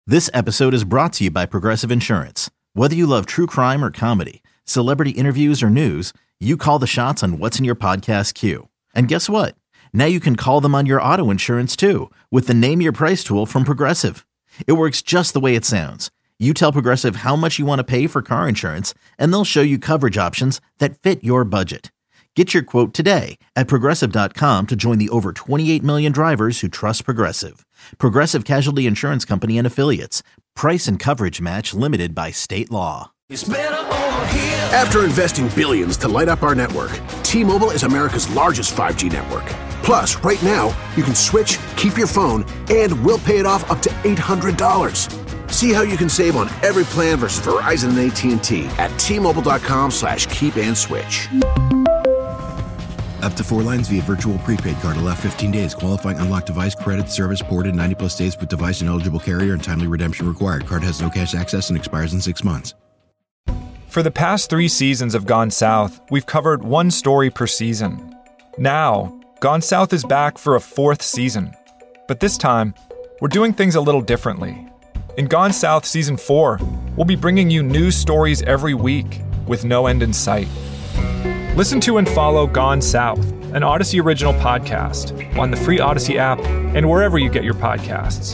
This episode is brought to you by Progressive Insurance. Whether you love true crime or comedy, celebrity interviews or news, you call the shots on what's in your podcast queue. And guess what? Now you can call them on your auto insurance too with the Name Your Price tool from Progressive. It works just the way it sounds. You tell Progressive how much you want to pay for car insurance, and they'll show you coverage options that fit your budget. Get your quote today at Progressive.com to join the over 28 million drivers who trust Progressive. Progressive Casualty Insurance Company and Affiliates. Price and coverage match limited by state law. After investing billions to light up our network, T-Mobile is America's largest 5G network. Plus, right now, you can switch, keep your phone, and we'll pay it off up to $800. See how you can save on every plan versus Verizon and AT&T at T-Mobile.com/keep-and-switch. Up to 4 lines via virtual prepaid card. Allow 15 days. Qualifying unlocked device credit service ported 90-plus days with device and eligible carrier and timely redemption required. Card has no cash access and expires in 6 months. For the past 3 seasons of Gone South, we've covered one story per season. Now, Gone South is back for a 4th season. But this time, we're doing things a little differently. In Gone South Season 4, we'll be bringing you news stories every week with no end in sight. Listen to and follow Gone South, an Odyssey original podcast, on the free Odyssey app and wherever you get your podcasts.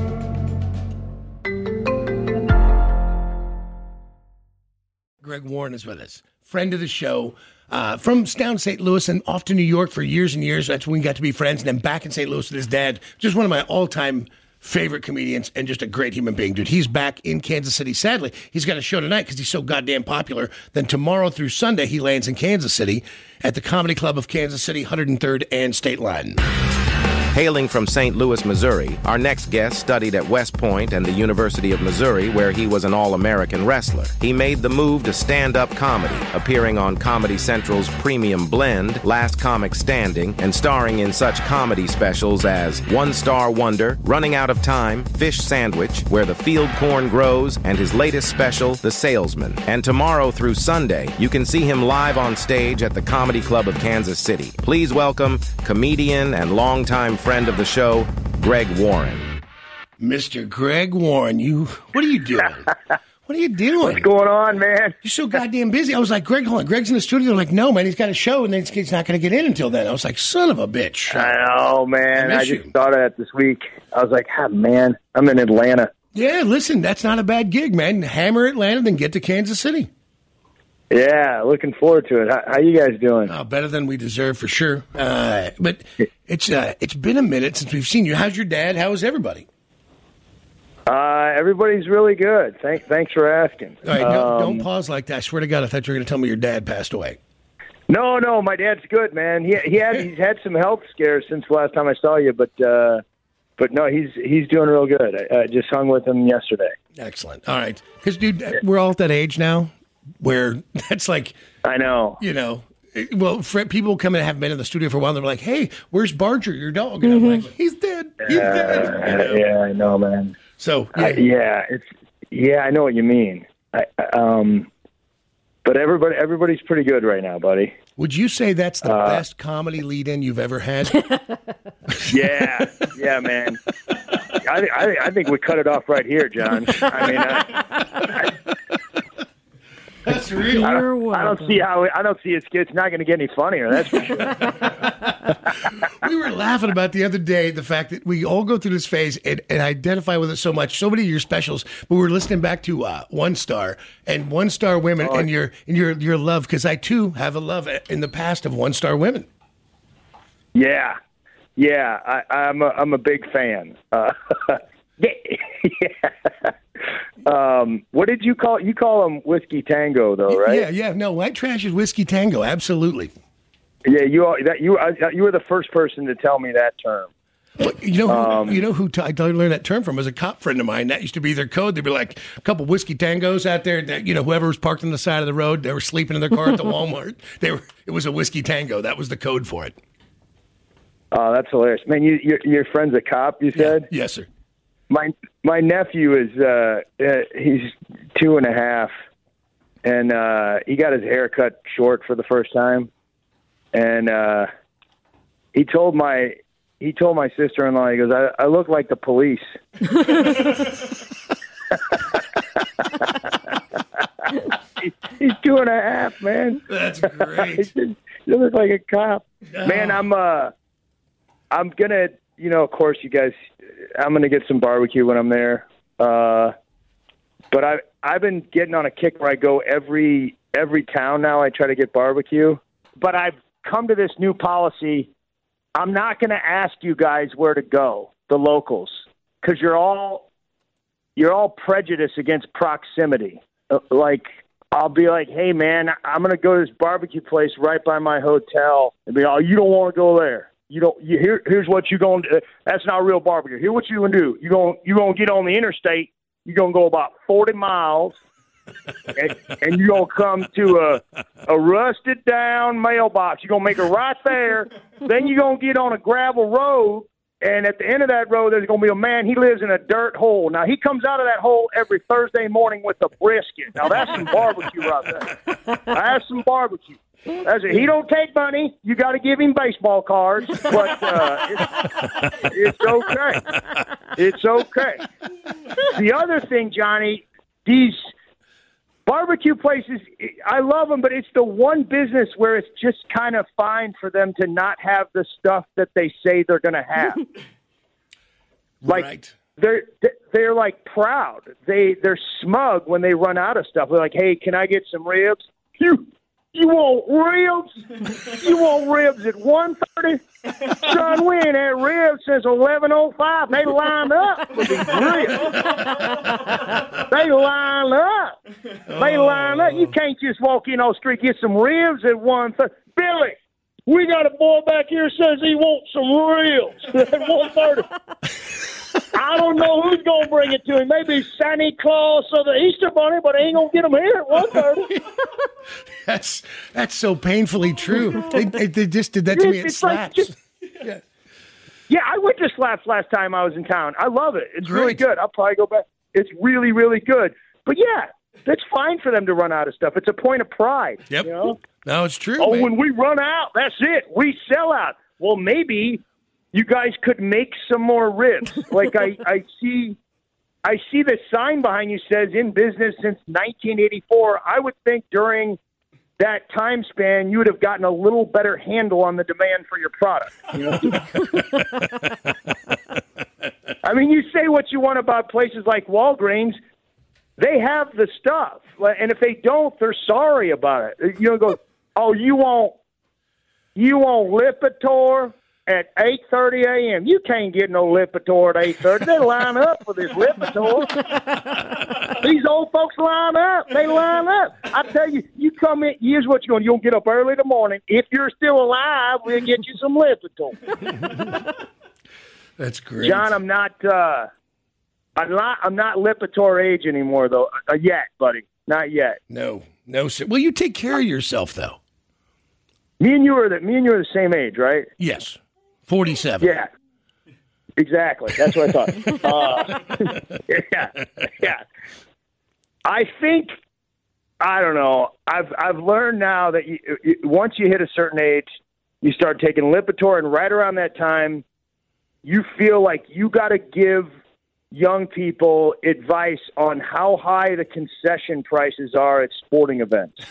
Greg Warren is with us, friend of the show, from down St. Louis and off to New York for years and years. That's when we got to be friends, and then back in St. Louis with his dad. Just one of my all-time favorite comedians and just a great human being, dude. He's back in Kansas City. Sadly, he's got a show tonight because he's so goddamn popular. Then tomorrow through Sunday, he lands in Kansas City at the Comedy Club of Kansas City, 103rd and State Line. Hailing from St. Louis, Missouri, our next guest studied at West Point and the University of Missouri, where he was an All-American wrestler. He made the move to stand-up comedy, appearing on Comedy Central's Premium Blend, Last Comic Standing, and starring in such comedy specials as One Star Wonder, Running Out of Time, Fish Sandwich, Where the Field Corn Grows, and his latest special, The Salesman. And tomorrow through Sunday, you can see him live on stage at the Comedy Club of Kansas City. Please welcome comedian and longtime friend of the show, Greg Warren. Mr. Greg Warren, what are you doing? What are you doing? What's going on, man? You're so goddamn busy. I was like, Greg, hold on. Greg's in the studio. They're like, no, man, he's got a show, and then he's not going to get in until then. I was like, son of a bitch. I know, man. I just you. thought of that this week. I was like, man, I'm in Atlanta. Yeah, listen, that's not a bad gig, man. Hammer Atlanta, then get to Kansas City. Yeah, looking forward to it. How you guys doing? Oh, better than we deserve, for sure. But it's been a minute since we've seen you. How's your dad? How is everybody? Everybody's really good. Thanks for asking. All right, don't pause like that. I swear to God, I thought you were going to tell me your dad passed away. No, my dad's good, man. He's had some health scares since the last time I saw you, but no, he's doing real good. I just hung with him yesterday. Excellent. All right, because dude, we're all at that age now where that's like, I know, well, people come in and have been in the studio for a while. And they're like, "Hey, where's Barger, your dog?" And I'm like, "He's dead. He's dead." Yeah, I know, man. So I know what you mean. But everybody's pretty good right now, buddy. Would you say that's the best comedy lead-in you've ever had? Yeah, man. I think we cut it off right here, John. I mean, that's real. I don't see it's not going to get any funnier. That's for sure. We were laughing about the other day the fact that we all go through this phase and identify with it so much. So many of your specials, but we were listening back to One Star and One Star Women and your love, because I too have a love in the past of One Star Women. Yeah. I'm a big fan. Yeah. What did you call? You call them Whiskey Tango, though, right? Yeah. No, White Trash is Whiskey Tango. Absolutely. Yeah, you were the first person to tell me that term. Well, you know who I learned that term from was a cop friend of mine. That used to be their code. They'd be like a couple Whiskey Tangos out there. That, whoever was parked on the side of the road, they were sleeping in their car at the Walmart. It was a Whiskey Tango. That was the code for it. Oh, that's hilarious, man! Your friend's a cop. You said? Yeah. Yes, sir. My nephew is he's 2.5, and he got his hair cut short for the first time, and he told my sister-in-law, he goes, I look like the police. 2.5, man. That's great. You look like a cop. No. Man, I'm gonna, of course, you guys, I'm gonna get some barbecue when I'm there. But I've been getting on a kick where I go every town now. I try to get barbecue. But I've come to this new policy. I'm not going to ask you guys where to go, the locals, because you're all prejudiced against proximity. Like, I'll be like, hey, man, I'm going to go to this barbecue place right by my hotel. And be, oh, you don't want to go there. Here's what you're going to do. That's not real barbecue. Here's what you're going to do. You're going to get on the interstate. You're going to go about 40 miles. and you're going to come to a rusted down mailbox. You're going to make it right there. Then you're going to get on a gravel road. And at the end of that road, there's going to be a man. He lives in a dirt hole. Now, he comes out of that hole every Thursday morning with a brisket. Now, that's some barbecue right there. That's some barbecue. That's it. He don't take money. You got to give him baseball cards. But it's okay. It's okay. The other thing, Johnny, these barbecue places, I love them, but it's the one business where it's just kind of fine for them to not have the stuff that they say they're going to have. Like, right. They're like proud. They're smug when they run out of stuff. They're like, hey, can I get some ribs? You want ribs? You want ribs at 1:30? Son, we ain't had ribs since 11:05. They line up for these ribs. They line up. They line up. You can't just walk in on the street, get some ribs at 1:30. Billy, we got a boy back here says he wants some ribs at 1:30. I don't know who's going to bring it to him. Maybe Santa Claus or the Easter Bunny, but he ain't going to get them here at 1:30. That's so painfully true. They just did that to me at Slaps. Yeah, I went to Slaps last time I was in town. I love it. It's really Great. good. I'll probably go back. It's really, really good. But, yeah, that's fine for them to run out of stuff. It's a point of pride. Yep. You know? No, it's true. Oh, man. when we run out, that's it. We sell out. Well, maybe you guys could make some more ribs. Like I see the sign behind you says in business since 1984. I would think during that time span you would have gotten a little better handle on the demand for your product. I mean, you say what you want about places like Walgreens. They have the stuff. And if they don't, they're sorry about it. You go, oh, you want Lipitor at 8:30 a.m. You can't get no Lipitor at 8:30. They line up for this Lipitor. These old folks line up. They line up. I tell you, you come in. Here's what you're going. You'll get up early in the morning. If you're still alive, we'll get you some Lipitor. That's great, John. I'm not Lipitor age anymore, though. Yet, buddy. Not yet. No, sir. Well, you take care of yourself, though. Me and you are the same age, right? Yes. 47. Yeah, exactly. That's what I thought. Yeah. I think, I don't know. I've learned now that once you hit a certain age, you start taking Lipitor, and right around that time, you feel like you got to give young people advice on how high the concession prices are at sporting events.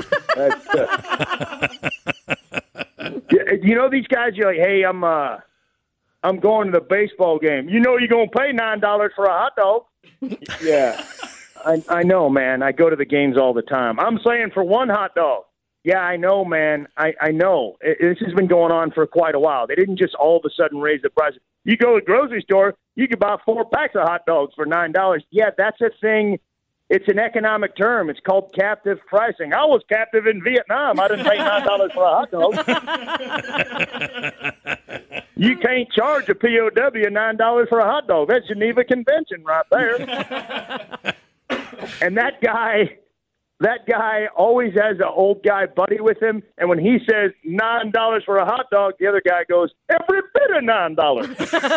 You know these guys, you're like, hey, I'm going to the baseball game. You know you're going to pay $9 for a hot dog. Yeah, I know, man. I go to the games all the time. I'm saying for one hot dog. Yeah, I know, man. I know. This has been going on for quite a while. They didn't just all of a sudden raise the price. You go to the grocery store, you can buy 4 packs of hot dogs for $9. Yeah, that's a thing. It's an economic term. It's called captive pricing. I was captive in Vietnam. I didn't pay $9 for a hot dog. You can't charge a POW $9 for a hot dog. That's Geneva Convention right there. And that guy always has an old guy buddy with him, and when he says $9 for a hot dog, the other guy goes, every bit of $9.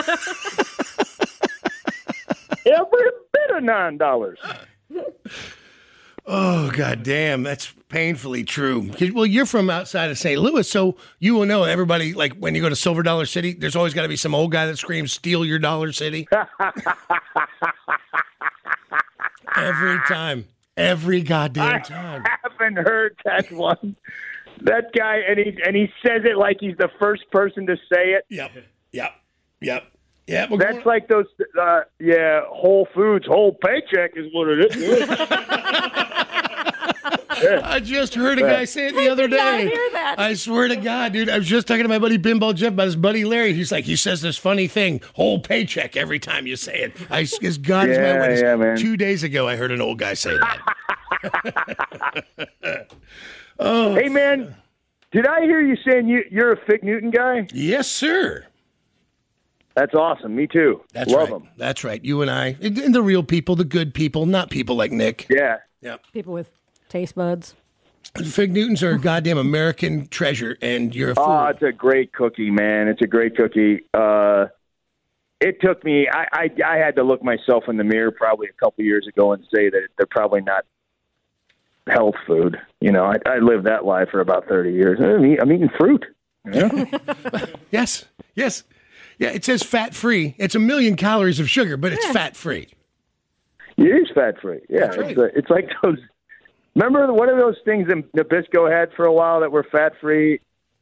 Every bit of $9. Oh, goddamn, that's painfully true. Well, you're from outside of St. Louis, so you will know everybody, like when you go to Silver Dollar City, there's always got to be some old guy that screams, steal your Dollar City. Every time. Every goddamn time. I have haven't heard that one. That guy, and he says it like he's the first person to say it. Yep. Yeah, that's like those, Whole Foods, whole paycheck is what it is. I just heard a guy say it the other day. I hear that. I swear to God, dude. I was just talking to my buddy Pinball Jeff about his buddy Larry. He says this funny thing, whole paycheck every time you say it. As God is my witness. Yeah, man. 2 days ago, I heard an old guy say that. Hey, man, did I hear you saying you're a Fig Newton guy? Yes, sir. That's awesome. Me too. That's Love right. them. That's right. You and I, and the real people, the good people, not people like Nick. Yeah. Yep. People with taste buds. Fig Newtons are a goddamn American treasure, and you're a fool. Oh, it's a great cookie, man. It's a great cookie. It took me, I had to look myself in the mirror probably a couple years ago and say that they're probably not health food. You know, I lived that life for about 30 years. I'm eating fruit. You know? Yes. Yeah, it says fat-free. It's 1 million calories of sugar, but it's fat-free. It is fat-free. Yeah, right. It's like those. Remember one of those things that Nabisco had for a while that were fat-free?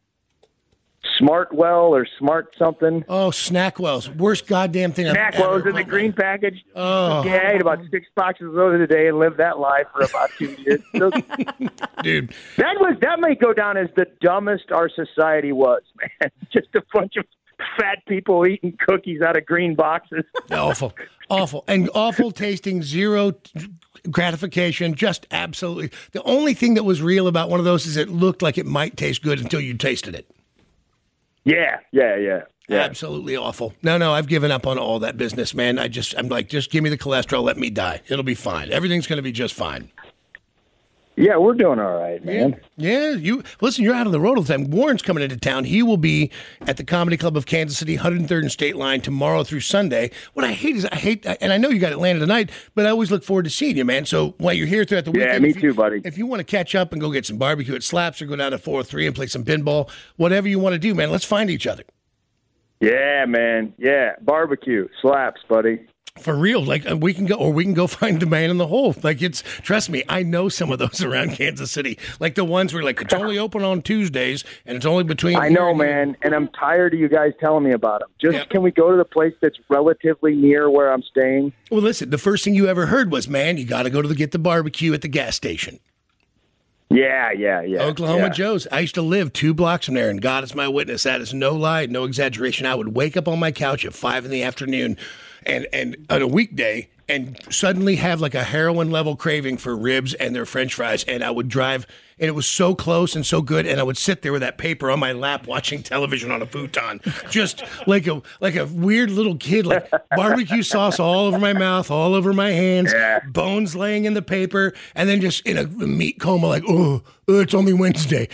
Smartwell or Smart something? Oh, Snackwells. Worst goddamn thing I've ever Snackwells in the bought. green package. Oh. Yeah, I ate about 6 boxes of those a day and lived that life for about 2 years. Dude. That might go down as the dumbest our society was, man. Just a bunch of fat people eating cookies out of green boxes. Awful. And awful tasting, zero gratification, just absolutely. The only thing that was real about one of those is it looked like it might taste good until you tasted it. Yeah. Absolutely awful. No, I've given up on all that business, man. I'm like, just give me the cholesterol, let me die. It'll be fine. Everything's going to be just fine. Yeah, we're doing all right, man. Yeah, you're out on the road all the time. Warren's coming into town. He will be at the Comedy Club of Kansas City, 103rd and State Line tomorrow through Sunday. What I hate, and I know you got Atlanta tonight, but I always look forward to seeing you, man. So while you're here throughout the weekend, Yeah, me too, buddy. If you want to catch up and go get some barbecue at Slaps or go down to 403 and play some pinball, whatever you want to do, man, let's find each other. Yeah, man. Yeah, barbecue, Slaps, buddy. For real, like we can go find the man in the hole. Like trust me, I know some of those around Kansas City. Like the ones where it's only open on Tuesdays and it's only between. I know, man, and I'm tired of you guys telling me about them. Can we go to the place that's relatively near where I'm staying? Well, listen, the first thing you ever heard was, man, you got to go to get the barbecue at the gas station. Yeah. Oklahoma Joe's. I used to live 2 blocks from there, and God is my witness. That is no lie, no exaggeration. I would wake up on my couch at 5 p.m. and on a weekday and suddenly have like a heroin level craving for ribs and their French fries. And I would drive, and it was so close and so good. And I would sit there with that paper on my lap watching television on a futon, just like a weird little kid, like barbecue sauce all over my mouth, all over my hands, bones laying in the paper, and then just in a meat coma, like, oh, it's only Wednesday.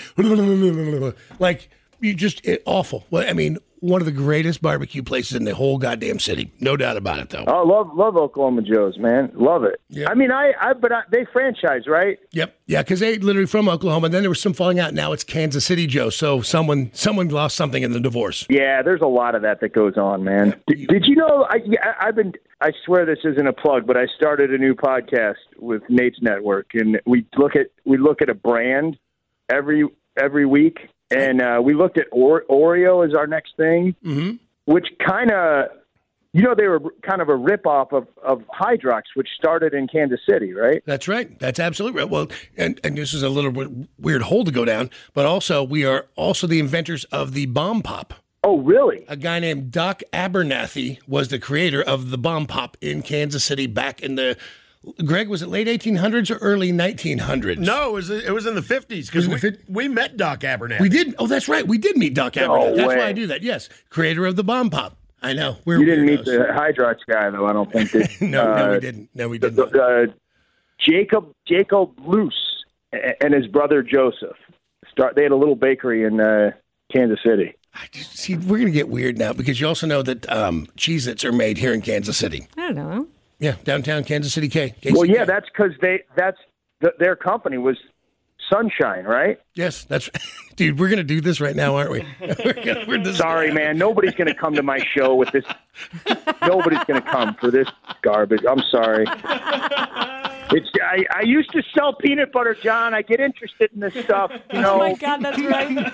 Like, awful. Well, I mean, one of the greatest barbecue places in the whole goddamn city. No doubt about it, though. Oh, love Oklahoma Joe's, man. Love it. Yep. I mean, they franchise, right? Yep. Yeah, because they literally from Oklahoma. And then there was some falling out. Now it's Kansas City Joe. So someone lost something in the divorce. Yeah, there's a lot of that goes on, man. Did you know? I swear this isn't a plug, but I started a new podcast with Nate's Network, and we look at a brand every week. And we looked at Oreo as our next thing, which kind of, they were kind of a ripoff of Hydrox, which started in Kansas City, right? That's right. That's absolutely right. Well, and this is a little bit weird hole to go down, but also we are also the inventors of the Bomb Pop. Oh, really? A guy named Doc Abernathy was the creator of the Bomb Pop in Kansas City back in the... Greg, was it late 1800s or early 1900s? No, it was in the 50s because we met Doc Abernathy. We did. Oh, that's right. We did meet Doc Abernathy. That's why I do that. Yes, creator of the Bomb Pop. I know. You didn't meet the Hydrox guy, though. I don't think. No, we didn't. No, we didn't. Jacob Luce and his brother Joseph. They had a little bakery in Kansas City. See, we're going to get weird now because you also know that Cheez-Its are made here in Kansas City. I don't know. Yeah, downtown Kansas City, KCK. Well, yeah, that's because their company was Sunshine, right? Yes, that's dude. We're gonna do this right now, aren't we? Sorry, man. Nobody's gonna come to my show with this. Nobody's gonna come for this garbage. I'm sorry. I used to sell peanut butter, John. I get interested in this stuff. Oh my God, that's right.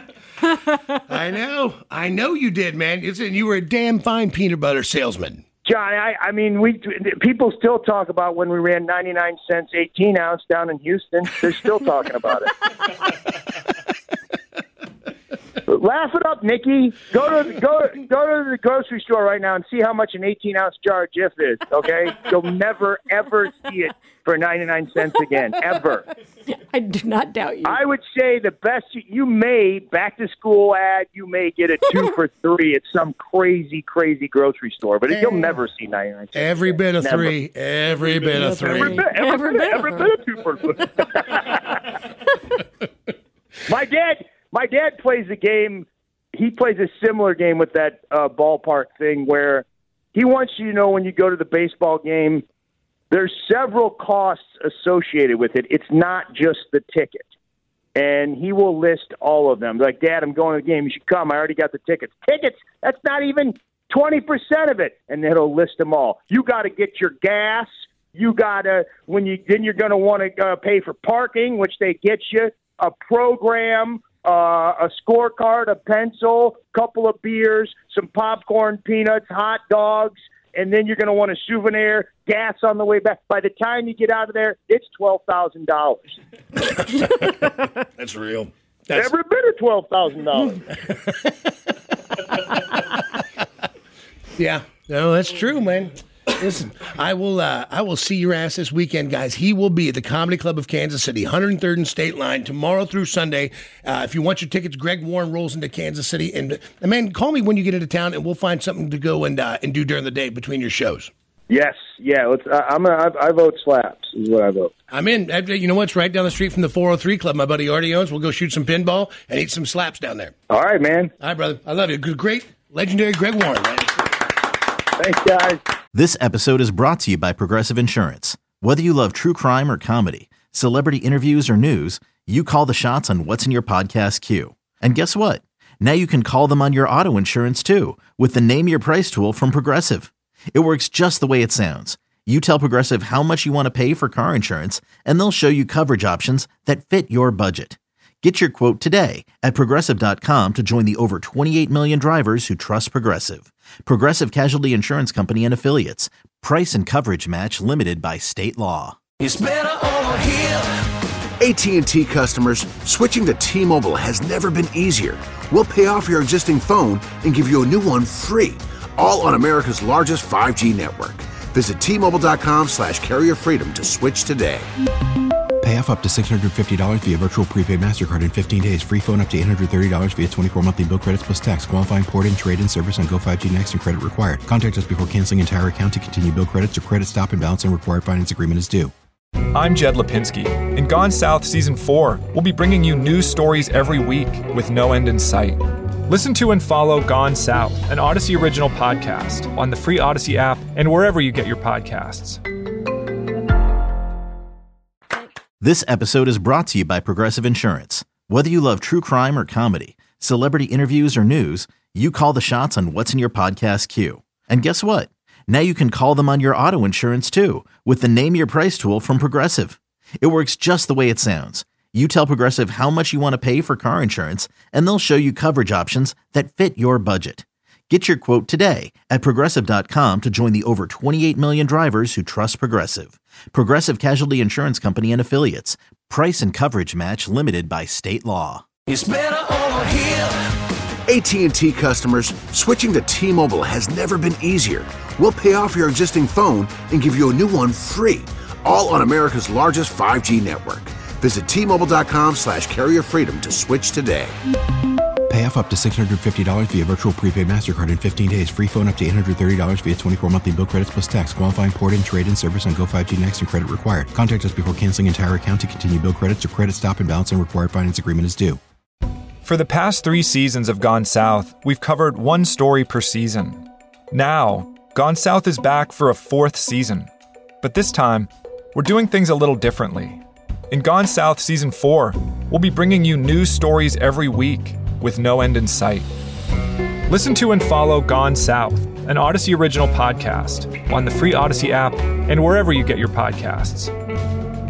I know you did, man. You were a damn fine peanut butter salesman. John, I mean, people still talk about when we ran 99 cents 18 ounce down in Houston. They're still talking about it. Laugh it up, Nikki. Go to the grocery store right now and see how much an 18-ounce jar of Jif is, okay? You'll never, ever see it for 99 cents again, ever. I do not doubt you. I would say the best, you may, back-to-school ad, you may get a 2 for $3 at some crazy, crazy grocery store, but you'll never see 99 cents. Every bit of never. $3. Every bit of $3. Every bit of 2 for $3. My dad plays a game. He plays a similar game with that ballpark thing where he wants you to know when you go to the baseball game, there's several costs associated with it. It's not just the ticket. And he will list all of them. Like, Dad, I'm going to the game. You should come. I already got the tickets. Tickets, that's not even 20% of it. And then he'll list them all. You got to get your gas. You got to, then you're going to want to pay for parking, which they get you, a program, a scorecard, a pencil, couple of beers, some popcorn, peanuts, hot dogs, and then you're going to want a souvenir, gas on the way back. By the time you get out of there, it's $12,000. That's real. Every bit of $12,000. Yeah, no, that's true, man. Listen, I will see your ass this weekend, guys. He will be at the Comedy Club of Kansas City, 103rd and State Line, tomorrow through Sunday. If you want your tickets, Greg Warren rolls into Kansas City. And man, call me when you get into town, and we'll find something to go and do during the day between your shows. Yes, yeah. I vote slaps is what I vote. I'm in. You know what's right down the street from the 403 Club my buddy Artie owns. We'll go shoot some pinball and eat some slaps down there. All right, man. All right, brother. I love you. Great, legendary Greg Warren, man. Thanks, guys. This episode is brought to you by Progressive Insurance. Whether you love true crime or comedy, celebrity interviews or news, you call the shots on what's in your podcast queue. And guess what? Now you can call them on your auto insurance too with the Name Your Price tool from Progressive. It works just the way it sounds. You tell Progressive how much you want to pay for car insurance, and they'll show you coverage options that fit your budget. Get your quote today at Progressive.com to join the over 28 million drivers who trust Progressive. Progressive Casualty Insurance Company and Affiliates. Price and coverage match limited by state law. It's better over here. AT&T customers, switching to T-Mobile has never been easier. We'll pay off your existing phone and give you a new one free, all on America's largest 5G network. Visit T-Mobile.com/carrier freedom to switch today. Pay off up to $650 via virtual prepaid MasterCard in 15 days. Free phone up to $830 via 24 monthly bill credits plus tax. Qualifying port-in, trade-in service on Go 5G Next and credit required. Contact us before canceling entire account to continue bill credits or credit stop and balance and required finance agreement is due. I'm Jed Lipinski. In Gone South Season 4, we'll be bringing you news stories every week with no end in sight. Listen to and follow Gone South, an Odyssey original podcast, on the free Odyssey app and wherever you get your podcasts. This episode is brought to you by Progressive Insurance. Whether you love true crime or comedy, celebrity interviews or news, you call the shots on what's in your podcast queue. And guess what? Now you can call them on your auto insurance too with the Name Your Price tool from Progressive. It works just the way it sounds. You tell Progressive how much you want to pay for car insurance, and they'll show you coverage options that fit your budget. Get your quote today at Progressive.com to join the over 28 million drivers who trust Progressive. Progressive Casualty Insurance Company and Affiliates. Price and coverage match limited by state law. It's better over here. AT&T customers, switching to T-Mobile has never been easier. We'll pay off your existing phone and give you a new one free, all on America's largest 5G network. Visit T-Mobile.com/carrier freedom to switch today. Pay off up to $650 via virtual prepaid MasterCard in 15 days. Free phone up to $830 via 24 monthly bill credits plus tax. Qualifying port-in, trade-in service on Go 5G Next and credit required. Contact us before canceling entire account to continue bill credits or credit stop and balance and required finance agreement is due. For the past 3 seasons of Gone South, we've covered one story per season. Now, Gone South is back for a 4th season. But this time, we're doing things a little differently. In Gone South Season 4, we'll be bringing you news stories every week with no end in sight. Listen to and follow Gone South, an Odyssey original podcast on the free Odyssey app and wherever you get your podcasts.